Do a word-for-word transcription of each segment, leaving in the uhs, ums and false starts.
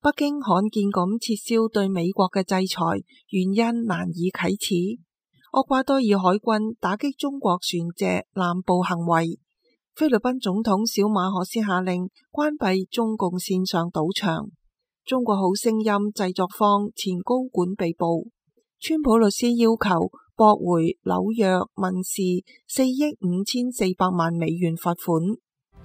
北京罕見咁撤銷對美國嘅制裁，原因難以啟齒。厄瓜多爾海軍打擊中國船隻濫捕行為。菲律賓總統小馬可斯下令關閉中共線上賭場。中國好聲音製作方前高管被捕。川普律師要求駁回紐約民事四億五千四百萬美元罰款。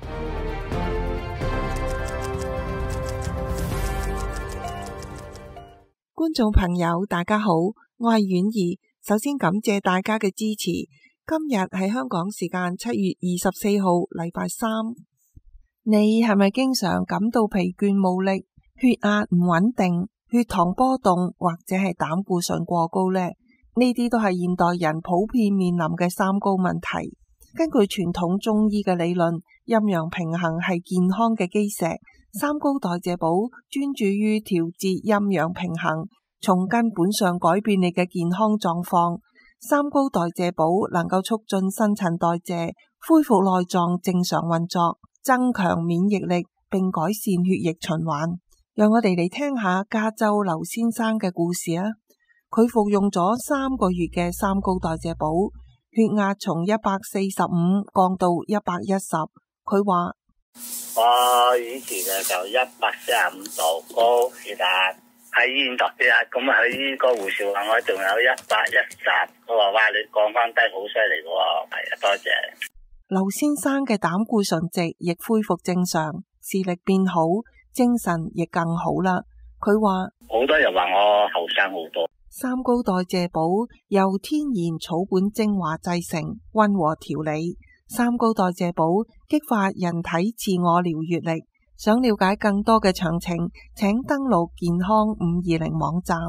觀眾朋友大家好，我係婉兒，首先感謝大家嘅支持。今日係香港時間七月二十四號禮拜三。你係咪經常感到疲倦無力、血壓唔穩定、血糖波動或者係膽固醇過高呢？呢啲都係現代人普遍面臨嘅三高問題。根據傳統中醫嘅理論，陰陽平衡係健康嘅基石。三高代謝寶專注於調節陰陽平衡，從根本上改變你嘅健康狀況。三高代謝寶能夠促進新陳代謝，恢復內臟正常運作，增強免疫力，並改善血液循環。讓我哋嚟聽下加州劉先生嘅故事啊！佢服用咗三個月嘅三高代謝寶，血壓從一百四十五降到一百一十。佢話： 我以前嘅就一百四十五度高血壓，喺醫院度血壓，咁喺呢個護士話我仲有一百一十，佢話哇你降翻低好犀利嘅喎，係啊，多謝。 劉先生嘅膽固醇值亦恢復正常，視力變好，精神亦更好啦。佢話好多人話我後生好多。 三高代謝寶由天然草本精華製成，溫和調理。三高代謝寶激發人體自我療癒力。想了解更多嘅詳情，請登錄健康五二零網站。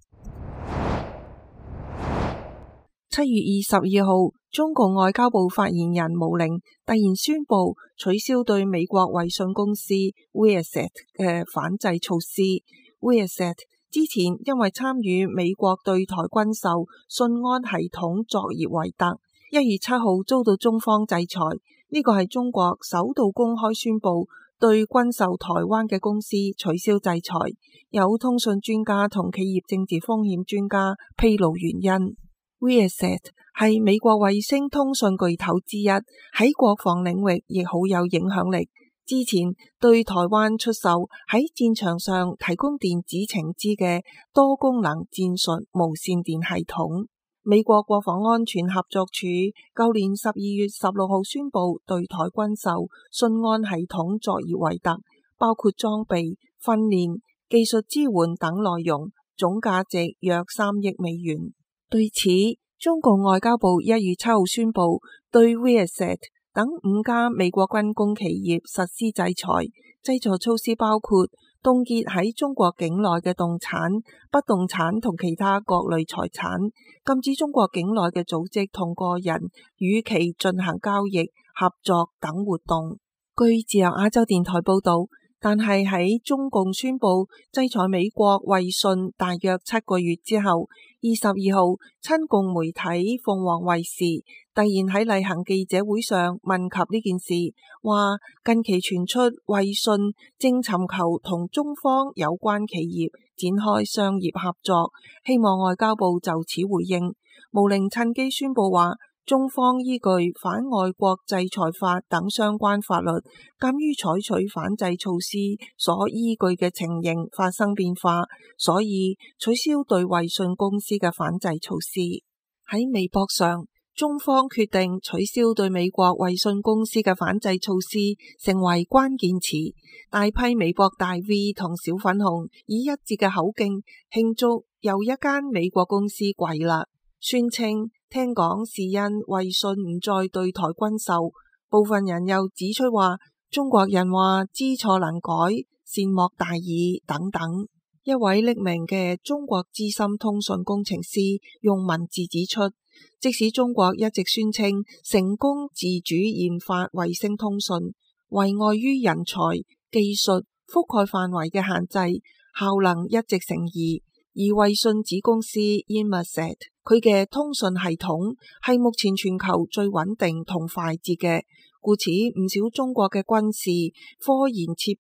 七月二十二號，中共外交部發言人毛寧突然宣布取消對美國衛信公司 Viasat 嘅反制措施。Viasat 之前因為參與美國對台軍售信安系統作業維特，一月七號遭到中方制裁。呢個係中國首度公開宣布對軍售台灣嘅公司取消制裁。有通訊專家同企業政治風險專家披露原因。Viasat 係美國衛星通訊巨頭之一，喺國防領域亦好有影響力。之前對台灣出售喺戰場上提供電子情資嘅多功能戰術無線電系統。美國國防安全合作處舊年十二月十六號宣布對台軍售信安系統作業維特，包括裝備、訓練、技術支援等內容，總價值約三億美元。對此，中共外交部一月七號宣布對 Viasat 等五家美國軍工企業實施制裁。制裁措施包括凍結喺中國境內嘅動產、不動產同其他各類財產，禁止中國境內嘅組織同個人與其進行交易、合作等活動。據自由亞洲電台報道，但係喺中共宣布制裁美國衛信大約七個月之後，二十二號親共媒體鳳凰衛視突然喺例行記者會上問及呢件事，話近期傳出衛信正尋求同中方有關企業展開商業合作，希望外交部就此回應。毛寧趁機宣布話，中方依據反外國制裁法等相關法律，鑒於採取反制措施所依據嘅情形發生變化，所以取消對衛信公司嘅反制措施。喺微博上，中方決定取消對美國衛信公司嘅反制措施，成為關鍵詞。大批微博大 V 同小粉紅以一致嘅口徑慶祝又一間美國公司跪啦，宣稱聽講是因衛信唔再對台軍售。部分人又指出話，中國人話知錯能改，善莫大焉等等。一位匿名嘅中國資深通訊工程師用文字指出，即使中國一直宣稱成功自主研發衛星通訊，為礙於人才、技術、覆蓋範圍嘅限制，效能一直成疑。而衛信子公司 Inmarsat 佢嘅通訊系統係目前全球最穩定同快捷嘅，故此唔少中國嘅軍事、科研設備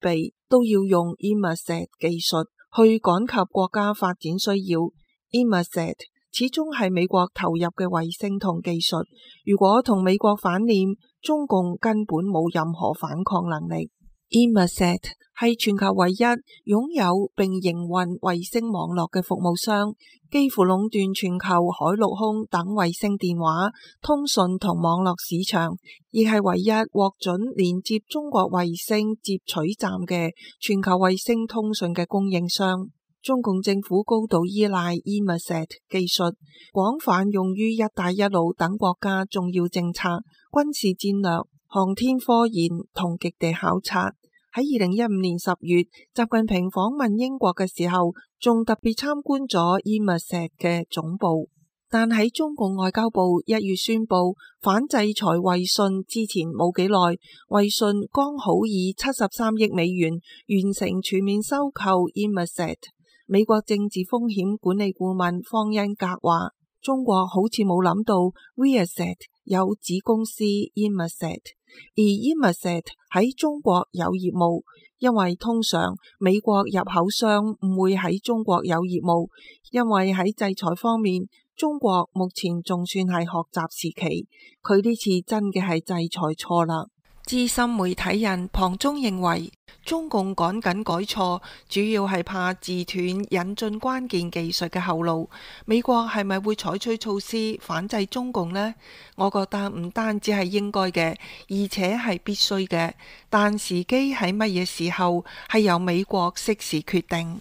都要用 Inmarsat 技術去趕及國家發展需要。Inmarsat 始終係美國投入嘅衛星同技術，如果同美國反臉，中共根本冇任何反抗能力。Inmarsat 係全球唯一擁有並營運衛星網絡嘅服務商，幾乎壟斷全球海陸空等衛星電話、通訊同網絡市場，亦係唯一獲准連接中國衛星接取站嘅全球衛星通訊嘅供應商。中共政府高度依賴 Inmarsat 技術，廣泛用於一帶一路等國家重要政策、軍事戰略、航天科研同極地考察。喺二零一五年十月，習近平訪問英國嘅時候，仲特別參觀咗 Inmarsat 嘅總部。但喺中共外交部一月宣布反制裁衛訊之前冇幾耐，衛訊剛好以七十三億美元完成全面收購 Inmarsat。美國政治風險管理顧問方恩格話：中國好似冇諗到 Viasat 有子公司 Inmarsat， 而 Inmarsat 喺中國有業務，因為通常美國入口商唔會喺中國有業務，因為喺制裁方面，中國目前仲算係學習時期，佢呢次真嘅係制裁錯啦。資深媒體人龐中認為，中共趕緊改錯，主要係怕自斷引進關鍵技術嘅後路。美國係咪會採取措施反制中共呢？我覺得唔單止係應該嘅，而且係必須嘅。但時機喺乜嘢時候，係由美國適時決定。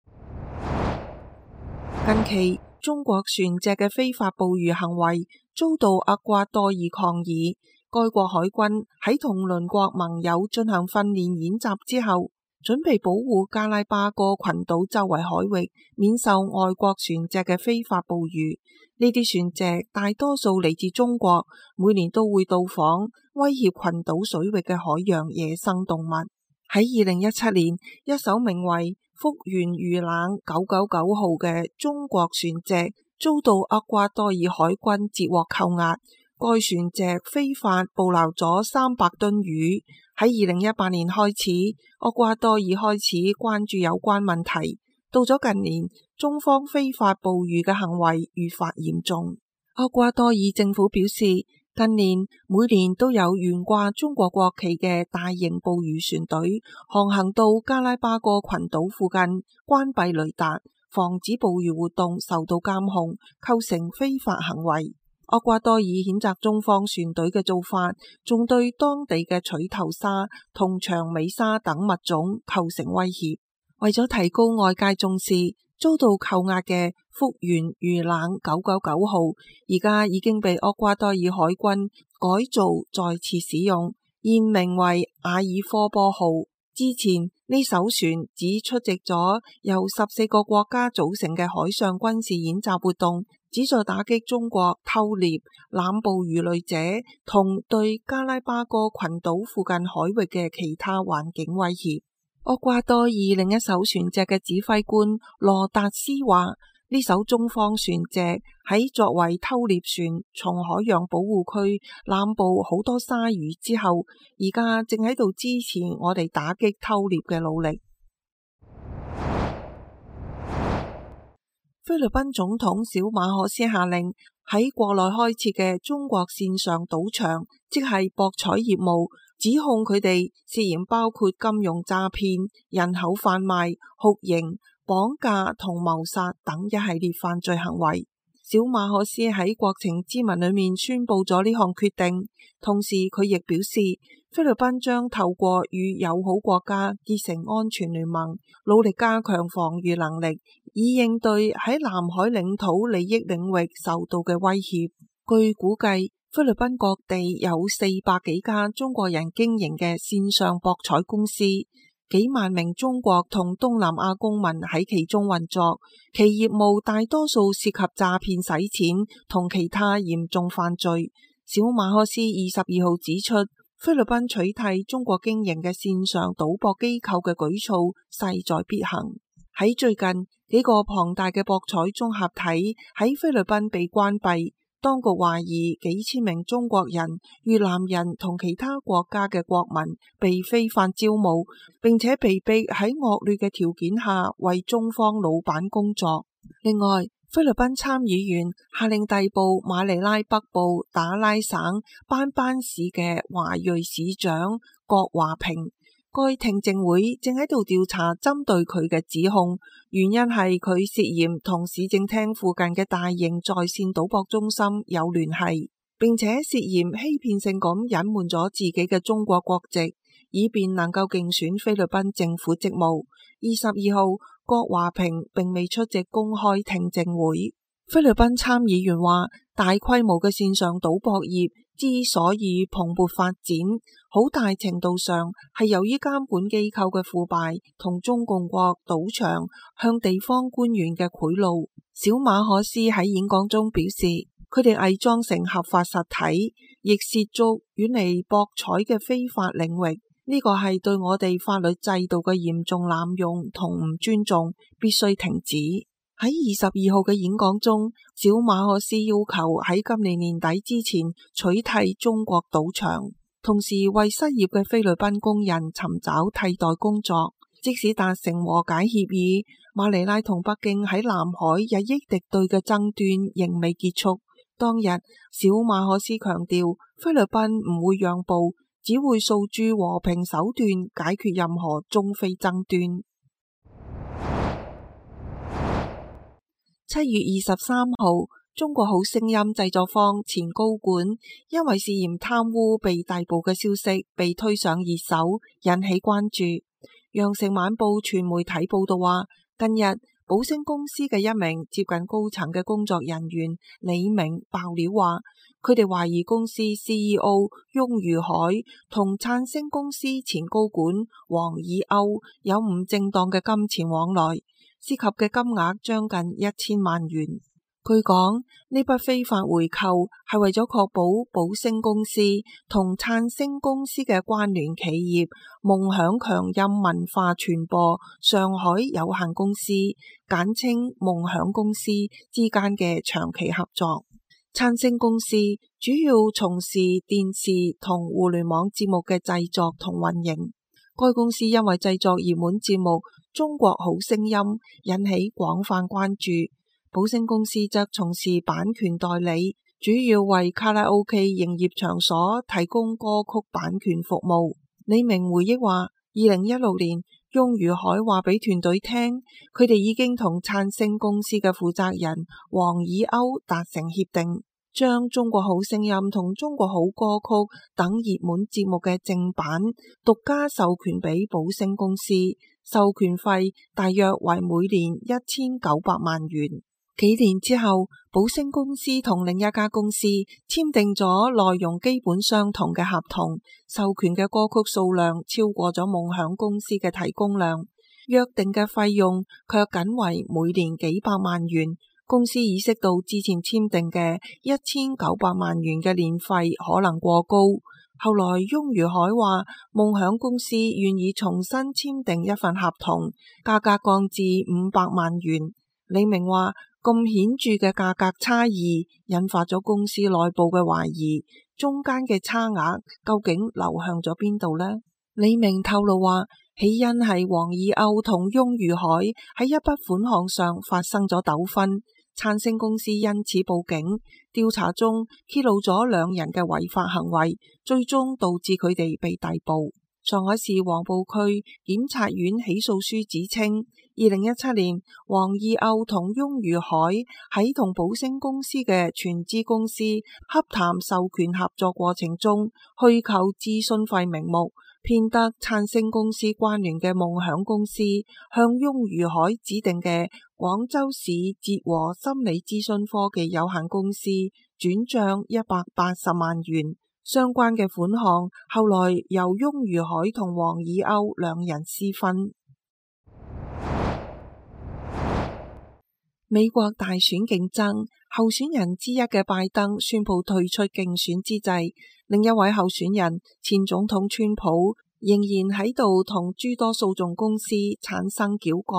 近期中國船隻嘅非法捕魚行為遭到厄瓜多爾抗議。該國海軍喺同鄰國盟友進行訓練演習之後，準備保護加拉巴哥群島周圍海域免受外國船隻嘅非法捕魚。呢啲船隻大多數嚟自中國，每年都會到訪威脅群島水域嘅海洋野生動物。喺二零一七年，一艘名為福原遇冷九九九號嘅中國船隻遭到厄瓜多爾海軍截獲扣押。該船隻非法捕撈咗三百噸魚。喺二零一八年開始，厄瓜多爾開始關注有關問題。到咗近年，中方非法捕魚嘅行為愈發嚴重。厄瓜多爾政府表示，近年每年都有懸掛中國國旗嘅大型捕魚船隊航行到加拉巴哥群島附近，關閉雷達，防止捕魚活動受到監控，構成非法行為。厄瓜多爾譴責中方船隊嘅做法，仲對當地嘅錘頭鯊同長尾鯊等物種構成威脅。為咗提高外界重視，遭到扣押嘅福原遇冷九九九號，而家已經被厄瓜多爾海軍改造再次使用，現名為阿爾科波號。之前呢艘船只出席咗由十四個國家組成嘅海上軍事演習活動，旨在打擊中國偷獵、濫捕魚類者同對加拉巴哥群島附近海域嘅其他環境威脅。厄瓜多爾另一艘船隻嘅指揮官羅達斯話，呢艘中方船隻喺作為偷獵船從海洋保護區濫捕好多鯊魚之後，而家正喺度支持我哋打擊偷獵嘅努力。菲律賓總統小馬可斯下令喺國內開設嘅中國線上賭場，即係博彩業務，指控佢哋涉嫌包括金融詐騙、人口販賣、酷刑、綁架同謀殺等一系列犯罪行為。小馬可斯喺國情咨文裏面宣布咗呢項決定，同時佢亦表示，菲律賓將透過與友好國家結成安全聯盟，努力加強防禦能力，以應對喺南海領土利益領域受到嘅威脅。據估計，菲律賓各地有四百幾家中國人經營嘅線上博彩公司，幾萬名中國同東南亞公民喺其中運作，其業務大多數涉及詐騙洗錢同其他嚴重犯罪。小馬可斯二十二號指出，菲律賓取締中國經營嘅線上賭博機構嘅舉措勢在必行。喺最近，幾個龐大嘅博彩綜合體喺菲律賓被關閉， 當局懷疑幾千名中國人、越南人同其他國家嘅國民被非法招募，並且被逼喺惡劣嘅條件下為中方老闆工作。另外，菲律賓參議院下令逮捕馬尼拉北部打拉省班班市嘅華裔市長郭華平。該聽證會正喺度調查針對佢嘅指控，原因係佢涉嫌同市政廳附近嘅大型在線賭博中心有聯繫，並且涉嫌欺騙性咁隱瞞咗自己嘅中國國籍，以便能夠競選菲律賓政府職務。二十二號，郭華平並未出席公開聽證會。菲律賓參議員話，大規模嘅線上賭博業之所以蓬勃發展，好大程度上係由於監管機構嘅腐敗同中共國賭場向地方官員嘅賄賂。小馬可斯喺演講中表示，佢哋偽裝成合法實體，亦涉足遠離博彩嘅非法領域，呢個係對我哋法律制度嘅嚴重濫用同唔尊重，必須停止。喺二十二號嘅演講中，小馬可斯要求喺今年年底之前取締中國賭場，同時為失業嘅菲律賓工人尋找替代工作。即使達成和解協議，馬尼拉同北京喺南海日益敵對嘅爭端仍未結束。當日，小馬可斯強調，菲律賓唔會讓步，只會訴諸和平手段解決任何中菲爭端。七月二十三號，中國好聲音製作坊前高管因為涉嫌貪污被逮捕嘅消息被推上熱搜，引起關注。羊城晚報全媒體報道話，近日寶星公司嘅一名接近高層嘅工作人員李明爆料話，佢哋懷疑公司 C E O 翁如海同燦星公司前高管黃以歐有唔正當嘅金錢往來，涉及嘅金額將近一千萬元。據講，呢筆非法回扣係為咗確保寶星公司同燦星公司嘅關聯企業夢想強音文化傳播上海有限公司（簡稱夢想公司）之間嘅長期合作。燦星公司主要從事電視同互聯網節目嘅製作同運營。該公司因為製作熱門節目《中國好聲音》引起廣泛關注。寶星公司則從事版權代理，主要為卡拉 OK 營業場所提供歌曲版權服務。李明回憶話，二零一六年，翁如海話俾團隊聽，佢哋已經同燦星公司嘅負責人黃以歐達成協定，將中國好聲音同中國好歌曲等熱門節目嘅正版獨家授權俾寶星公司，授權費大約為每年一千九百萬元。幾年之後，寶星公司同另一家公司簽訂咗內容基本相同嘅合同，授權嘅歌曲數量超過咗夢想公司嘅提供量，約定嘅費用卻僅為每年幾百萬元。公司意識到之前簽訂嘅一千九百萬元嘅年費可能過高，後來翁如海話夢想公司願意重新簽訂一份合同，價格降至五百萬元。李明話，咁顯著嘅價格差異引發咗公司內部嘅懷疑，中間嘅差額究竟流向咗邊度呢？李明透露話，起因係黃以歐同翁如海喺一筆款項上發生咗糾紛，燦星公司因此報警，調查中揭露咗兩人嘅違法行為，最終導致佢哋被逮捕。上海市黃埔區檢察院起訴書指稱，二零一七年黃以歐同翁如海喺同寶星公司嘅全資公司洽談授權合作過程中，虛構諮詢費名目，騙得燦星公司關聯嘅夢想公司向翁如海指定嘅廣州市捷和心理諮詢科技有限公司轉賬一百八十萬元。相關嘅款項後來由翁如海同黃以歐兩人私分。美國大選競爭，候選人之一嘅拜登宣布退出競選之際，另一位候選人前總統川普仍然喺度同諸多訴訟公司產生糾葛。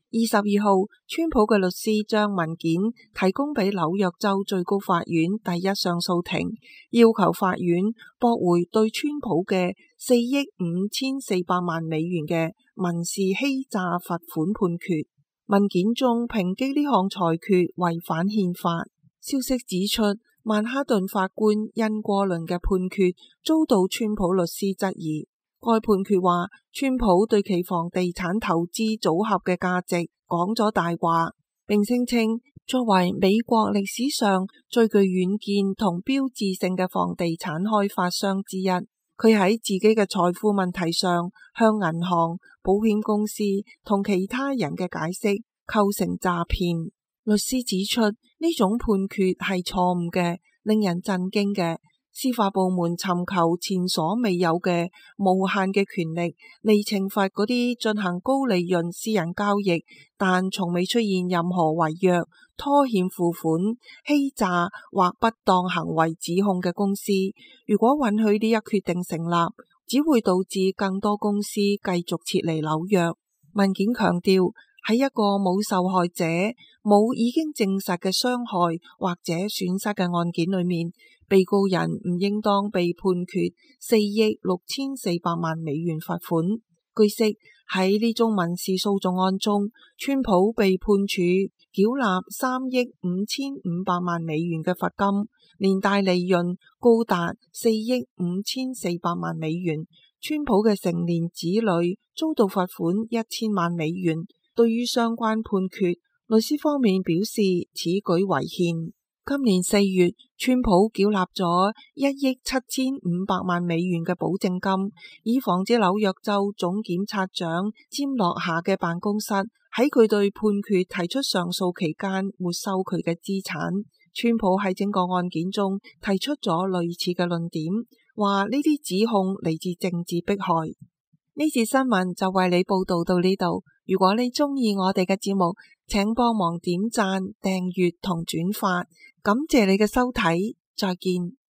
二十二號，川普嘅律師將文件提供俾紐約州最高法院第一上訴庭，要求法院駁回對川普嘅四億五千四百萬美元嘅民事欺詐罰款判決。文件中抨擊呢項裁決違反憲法。消息指出，曼哈頓法官因過倫嘅判決遭到川普律師質疑。該判決話，川普對其房地產投資組合嘅價值講咗大話，並聲稱作為美國歷史上最具遠見同標誌性嘅房地產開發商之一，佢喺自己嘅財富問題上向銀行、保險公司同其他人嘅解釋構成詐騙。律師指出，呢種判決係錯誤嘅，令人震驚嘅。司法部門尋求前所未有嘅無限嘅權力嚟懲罰嗰啲進行高利潤私人交易，但從未出現任何違約、拖欠付款、欺詐或不當行為指控嘅公司。如果允許呢一決定成立，只會導致更多公司繼續撤離紐約。文件強調，喺一個冇受害者、冇已經證實嘅傷害或者損失嘅案件裏面，被告人唔應當被判決四億六千四百萬美元罰款。據悉，喺呢宗民事訴訟案中，川普被判處繳納三億五千五百萬美元嘅罰金，連帶利潤高達四億五千四百萬美元。川普嘅成年子女遭到罰款一千萬美元。對於相關判決，律師方面表示此舉違憲。今年四月，川普繳納咗一億七千五百萬美元嘅保證金，以防止紐約州總檢察長詹諾夏嘅辦公室喺佢對判決提出上訴期間沒收佢嘅資產。川普喺整個案件中提出咗類似嘅論點，話呢啲指控嚟自政治迫害。呢次新聞就為你報道到呢度。如果你中意我哋嘅節目，請幫忙點讚、訂閱同轉發，感謝你嘅收睇，再見。